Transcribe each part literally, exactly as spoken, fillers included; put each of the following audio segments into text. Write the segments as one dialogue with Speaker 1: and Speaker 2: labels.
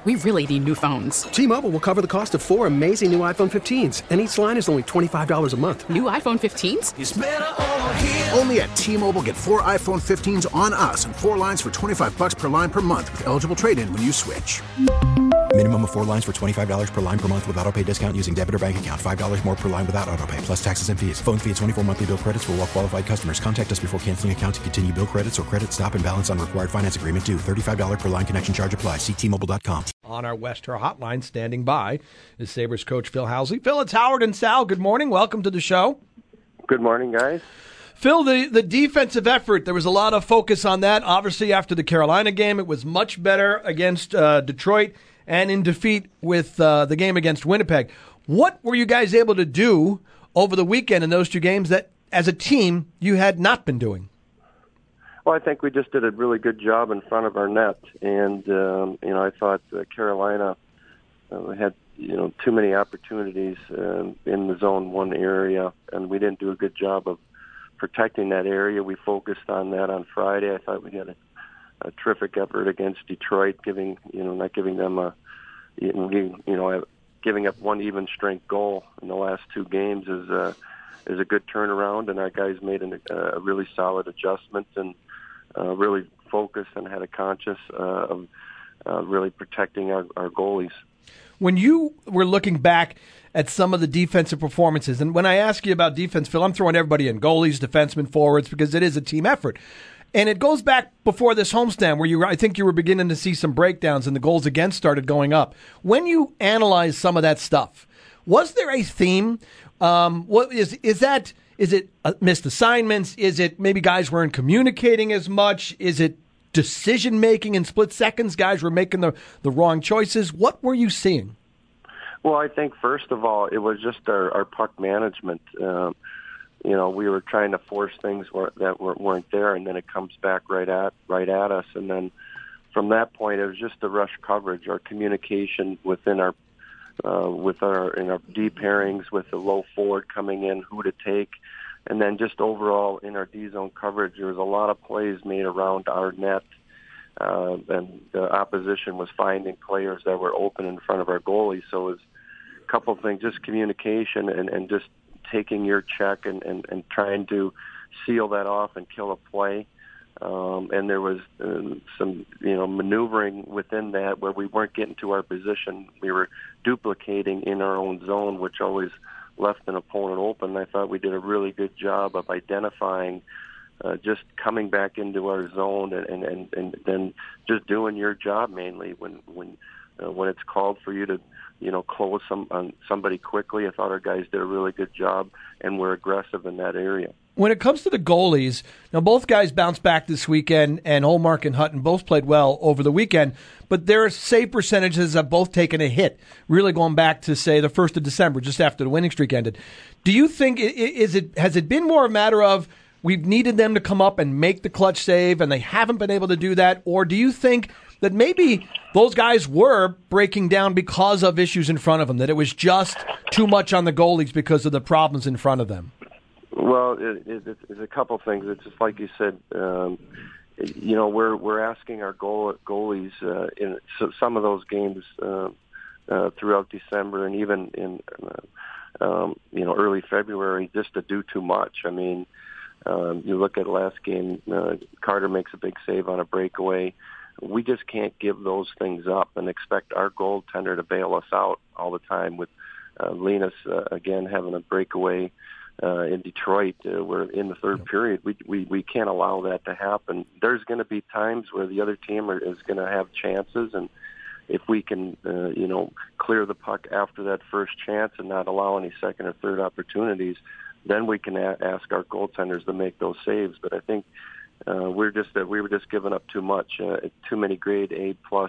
Speaker 1: We really need new phones.
Speaker 2: T-Mobile will cover the cost of four amazing new iPhone fifteens, and each line is only twenty-five dollars a month.
Speaker 1: New iPhone fifteens?
Speaker 3: It's better over here.
Speaker 4: Only at T-Mobile, get four iPhone fifteens on us and four lines for twenty-five dollars per line per month with eligible trade-in when you switch.
Speaker 5: Minimum of four lines for twenty-five dollars per line per month with autopay discount using debit or bank account. five dollars more per line without autopay, plus taxes and fees. Phone fee at twenty-four monthly bill credits for well-qualified customers. Contact us before canceling account to continue bill credits or credit stop and balance on required finance agreement due. thirty-five dollars per line connection charge applies. See T Mobile dot com.
Speaker 6: On our Western Hotline, standing by, is Sabres coach Phil Housley. Phil, it's Howard and Sal. Good morning. Welcome to the show.
Speaker 7: Good morning, guys.
Speaker 6: Phil, the, the defensive effort, there was a lot of focus on that. Obviously, after the Carolina game, it was much better against uh, Detroit and in defeat with uh, the game against Winnipeg. What were you guys able to do over the weekend in those two games that, as a team, you had not been doing?
Speaker 7: Well, I think we just did a really good job in front of our net, and um, you know, I thought uh, Carolina uh, had you know too many opportunities uh, in the zone one area, and we didn't do a good job of protecting that area. We focused on that on Friday. I thought we had a, a terrific effort against Detroit, giving you know not giving them a you know giving up one even strength goal in the last two games is a is a good turnaround, and our guys made an, a really solid adjustment and uh, really focused and had a conscious uh, of uh, really protecting our, our goalies.
Speaker 6: When you were looking back at some of the defensive performances, and when I ask you about defense, Phil, I'm throwing everybody in, goalies, defensemen, forwards, because it is a team effort. And it goes back before this homestand where you, I think you were beginning to see some breakdowns and the goals against started going up. When you analyze some of that stuff, was there a theme? Um, what is is that? Is it uh, missed assignments? Is it maybe guys weren't communicating as much? Is it decision making in split seconds? Guys were making the, the wrong choices. What were you seeing?
Speaker 7: Well, I think first of all, it was just our, our puck management. Um, you know, we were trying to force things that weren't there, and then it comes back right at right at us. And then from that point, it was just the rush coverage, our communication within our uh, with our in our deep pairings, with the low forward coming in, who to take, and then just overall in our D zone coverage, there was a lot of plays made around our net. Uh, and the opposition was finding players that were open in front of our goalie. So it was a couple of things, just communication and, and just taking your check and, and, and trying to seal that off and kill a play. Um, and there was uh, some, you know, maneuvering within that where we weren't getting to our position. We were duplicating in our own zone, which always left an opponent open. I thought we did a really good job of identifying Uh, just coming back into our zone and, and, and, and then just doing your job mainly when when uh, when it's called for you to you know close some on somebody quickly. I thought our guys did a really good job and were aggressive in that area.
Speaker 6: When it comes to the goalies, now both guys bounced back this weekend, and Olmark and Hutton both played well over the weekend, but their save percentages have both taken a hit, really going back to, say, the first of December, just after the winning streak ended. Do you think, is it has it been more a matter of we've needed them to come up and make the clutch save, and they haven't been able to do that? Or do you think that maybe those guys were breaking down because of issues in front of them, that it was just too much on the goalies because of the problems in front of them?
Speaker 7: Well, it, it, it's a couple things. It's just like you said, um, you know, we're we're asking our goal, goalies uh, in so some of those games uh, uh, throughout December and even in, uh, um, you know, early February just to do too much. I mean, Um, you look at last game, uh, Carter makes a big save on a breakaway. We just can't give those things up and expect our goaltender to bail us out all the time with uh, Linus, uh, again, having a breakaway uh, in Detroit. Uh, we're in the third period. We, we, we can't allow that to happen. There's going to be times where the other team are, is going to have chances, and if we can, uh, you know, clear the puck after that first chance and not allow any second or third opportunities, then we can a- ask our goaltenders to make those saves. But I think uh, we're just that we were just giving up too much, uh, too many grade A plus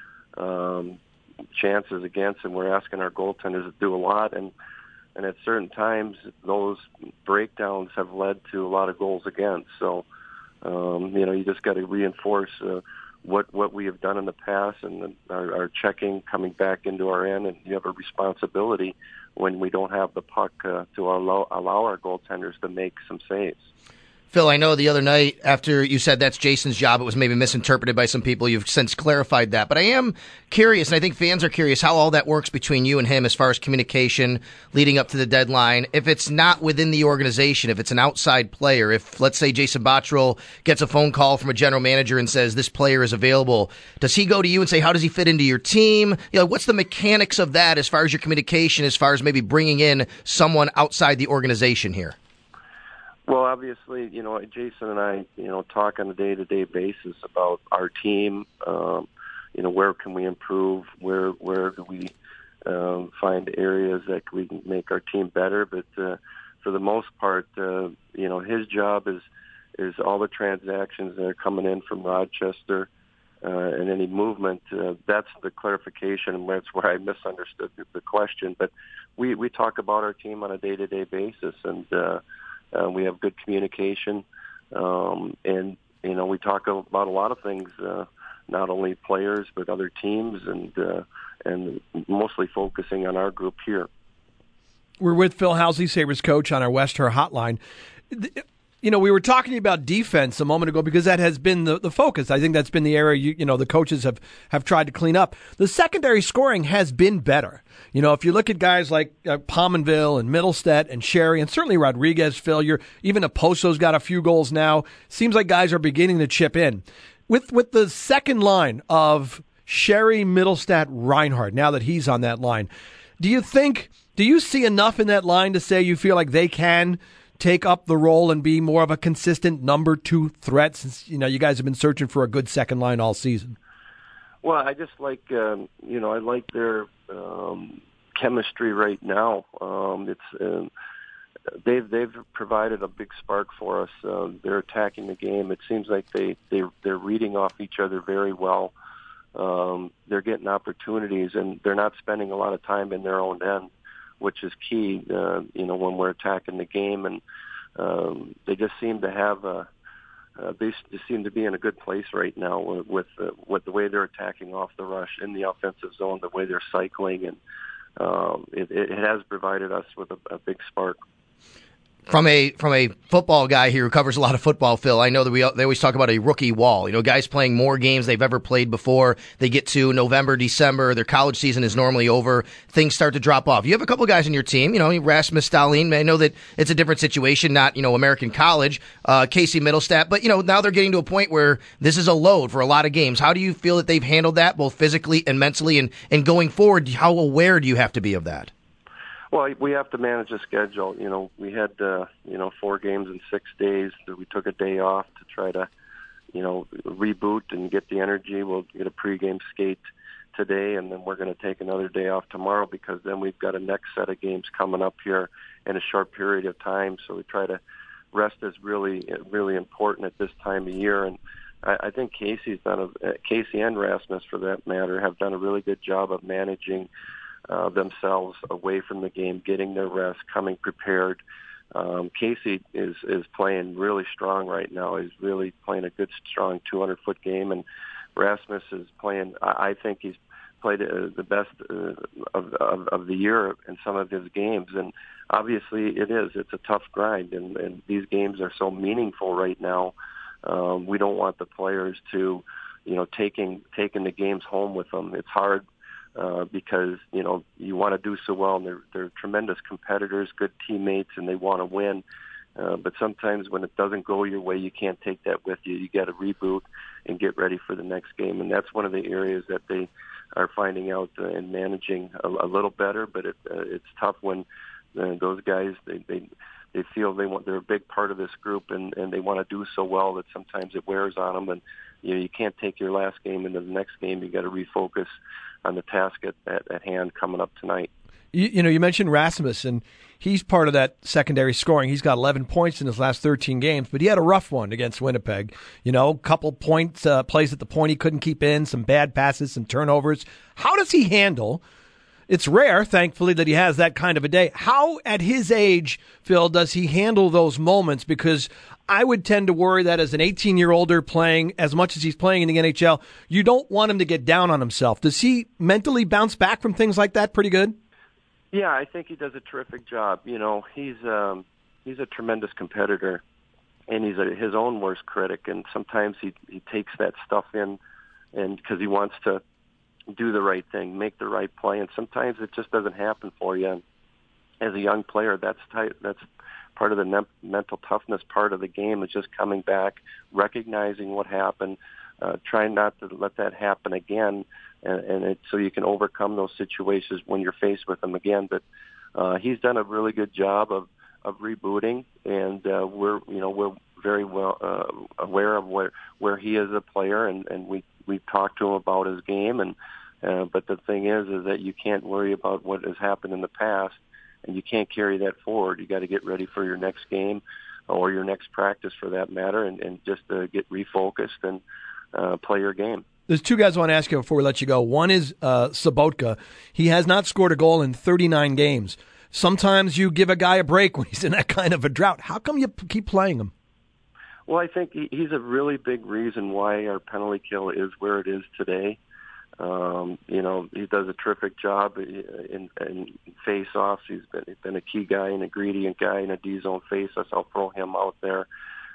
Speaker 7: um, chances against, and we're asking our goaltenders to do a lot. And and at certain times, those breakdowns have led to a lot of goals against. So um, you know, you just got to reinforce uh, what what we have done in the past, and our, our checking coming back into our end, and you have a responsibility when we don't have the puck uh, to allow, allow our goaltenders to make some saves.
Speaker 3: Phil, I know the other night after you said that's Jason's job, it was maybe misinterpreted by some people. You've since clarified that. But I am curious, and I think fans are curious, how all that works between you and him as far as communication leading up to the deadline. If it's not within the organization, if it's an outside player, if, let's say, Jason Botterill gets a phone call from a general manager and says this player is available, does he go to you and say, how does he fit into your team? You know, what's the mechanics of that as far as your communication, as far as maybe bringing in someone outside the organization here?
Speaker 7: Well, obviously, you know, Jason and I, you know, talk on a day-to-day basis about our team. Um, you know, where can we improve? Where where do we um, find areas that we can make our team better? But uh, for the most part, uh, you know, his job is is all the transactions that are coming in from Rochester uh, and any movement. Uh, that's the clarification, and that's where I misunderstood the question. But we we talk about our team on a day-to-day basis, and uh, Uh, we have good communication, um, and you know we talk about a lot of things, uh, not only players but other teams, and uh, and mostly focusing on our group here.
Speaker 6: We're with Phil Housley, Sabres coach, on our West Her hotline. You know, we were talking about defense a moment ago because that has been the, the focus. I think that's been the area, you, you know, the coaches have, have tried to clean up. The secondary scoring has been better. You know, if you look at guys like uh, Pominville and Middlestat and Sherry, and certainly Rodriguez, Phil, you're, even Oposo's got a few goals now. Seems like guys are beginning to chip in. With, with the second line of Sherry, Middlestat, Reinhart, now that he's on that line, do you think, do you see enough in that line to say you feel like they can take up the role and be more of a consistent number two threat, since, you know, you guys have been searching for a good second line all season?
Speaker 7: Well, I just like, um, you know, I like their um, chemistry right now. Um, it's um, they've they've provided a big spark for us. Uh, they're attacking the game. It seems like they they they're reading off each other very well. Um, they're getting opportunities, and they're not spending a lot of time in their own end, which is key, uh, you know, when we're attacking the game. And um, they just seem to have a, uh, they just seem to be in a good place right now with with, uh, with the way they're attacking off the rush in the offensive zone, the way they're cycling, and um, it, it has provided us with a, a big spark.
Speaker 3: From a from a football guy here who covers a lot of football, Phil, I know that we they always talk about a rookie wall. You know, guys playing more games they've ever played before. They get to November, December, their college season is normally over. Things start to drop off. You have a couple guys in your team, you know, Rasmus Dahlin. I know that it's a different situation, not, you know, American college, uh, Casey Middlestat, but, you know, now they're getting to a point where this is a load for a lot of games. How do you feel that they've handled that, both physically and mentally, and, and going forward, how aware do you have to be of that?
Speaker 7: Well, we have to manage the schedule. You know, we had, uh, you know, four games in six days. We took a day off to try to, you know, reboot and get the energy. We'll get a pregame skate today, and then we're going to take another day off tomorrow, because then we've got a next set of games coming up here in a short period of time. So we try to rest is really, really important at this time of year. And I, I think Casey's done a, Casey and Rasmus, for that matter, have done a really good job of managing Uh, themselves away from the game, getting their rest, coming prepared. Um, Casey is is playing really strong right now. He's really playing a good, strong two hundred foot game, and Rasmus is playing. I, I think he's played uh, the best uh, of, of of the year in some of his games. And obviously, it is. It's a tough grind, and, and these games are so meaningful right now. Um, we don't want the players to, you know, taking taking the games home with them. It's hard. Uh, because, you know, you want to do so well, and they're, they're tremendous competitors, good teammates, and they want to win. Uh, but sometimes when it doesn't go your way, you can't take that with you. You got to reboot and get ready for the next game. And that's one of the areas that they are finding out uh, and managing a, a little better. But it, uh, it's tough when uh, those guys, they, they they feel they want they're a big part of this group, and, and they want to do so well that sometimes it wears on them. And you know, you can't take your last game into the next game. You got to refocus on the task at, at, at hand coming up tonight.
Speaker 6: You, you know, you mentioned Rasmus, and he's part of that secondary scoring. He's got eleven points in his last thirteen games, but he had a rough one against Winnipeg. You know, a couple points, uh, plays at the point he couldn't keep in, some bad passes, some turnovers. How does he handle? It's rare, thankfully, that he has that kind of a day. How, at his age, Phil, does he handle those moments? Because I would tend to worry that as an eighteen-year-older playing as much as he's playing in the N H L, you don't want him to get down on himself. Does he mentally bounce back from things like that pretty good?
Speaker 7: Yeah, I think he does a terrific job. You know, he's um, he's a tremendous competitor, and he's a, his own worst critic. And sometimes he he takes that stuff in, and because he wants to do the right thing, make the right play, and sometimes it just doesn't happen for you. And as a young player, that's tight, that's part of the ne- mental toughness part of the game, is just coming back, recognizing what happened, uh, trying not to let that happen again, and, and it, so you can overcome those situations when you're faced with them again. But uh, he's done a really good job of, of rebooting, and uh, we're you know we're very well uh, aware of where where he is a player, and, and we we've talked to him about his game, and uh, but the thing is is that you can't worry about what has happened in the past, and you can't carry that forward. You got to get ready for your next game or your next practice, for that matter, and, and just uh, get refocused and uh, play your game.
Speaker 6: There's two guys I want to ask you before we let you go. One is uh, Sobotka. He has not scored a goal in thirty-nine games. Sometimes you give a guy a break when he's in that kind of a drought. How come you p- keep playing him?
Speaker 7: Well, I think he, he's a really big reason why our penalty kill is where it is today. Um, you know, he does a terrific job in, in face-offs. He's been, he's been a key guy, an ingredient guy in a D-zone face-off. I'll throw him out there,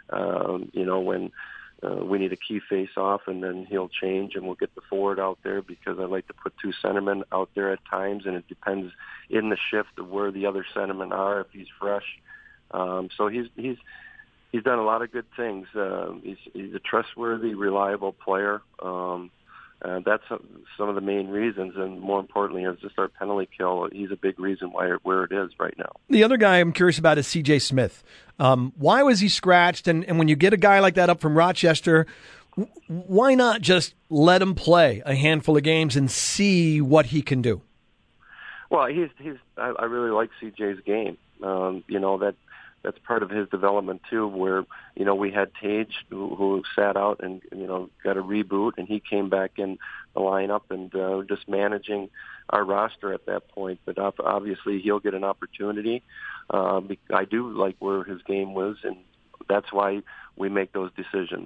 Speaker 7: um, you know, when uh, we need a key face-off, and then he'll change, and we'll get the forward out there, because I like to put two centermen out there at times, and it depends in the shift of where the other centermen are, if he's fresh. Um, so he's he's he's done a lot of good things. Uh, he's, he's a trustworthy, reliable player. Um, Uh, that's some of the main reasons, and more importantly, is just our penalty kill. He's a big reason why where it is right now.
Speaker 6: The other guy I'm curious about is C J Smith. Um, why was he scratched? And, and when you get a guy like that up from Rochester, w- why not just let him play a handful of games and see what he can do?
Speaker 7: Well, he's he's. I, I really like C J's game. Um, you know that. That's part of his development too, where, you know, we had Tage who, who sat out and, you know, got a reboot, and he came back in the lineup, and uh, just managing our roster at that point. But obviously he'll get an opportunity. Uh, I do like where his game was, and that's why we make those decisions.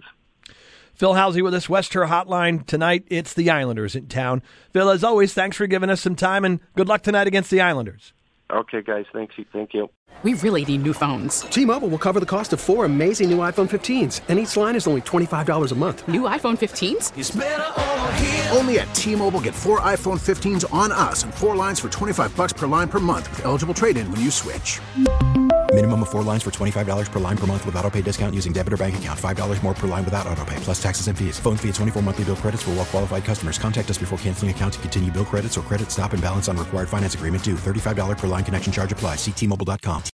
Speaker 6: Phil Housley with us, West Her Hotline. Tonight, it's the Islanders in town. Phil, as always, thanks for giving us some time, and good luck tonight against the Islanders.
Speaker 7: Okay, guys. Thanks. Thank you.
Speaker 1: We really need new phones.
Speaker 2: T-Mobile will cover the cost of four amazing new iPhone fifteens, and each line is only twenty-five dollars a month.
Speaker 1: New iPhone fifteens?
Speaker 4: It's better over here. Only at T-Mobile, get four iPhone fifteens on us and four lines for twenty-five bucks per line per month with eligible trade-in when you switch.
Speaker 5: Minimum of four lines for twenty-five dollars per line per month with auto pay discount using debit or bank account. five dollars more per line without auto pay, plus taxes and fees. Phone fee at twenty-four monthly bill credits for well-qualified customers. Contact us before canceling account to continue bill credits or credit stop and balance on required finance agreement due. thirty-five dollars per line connection charge applies. See T Mobile dot com.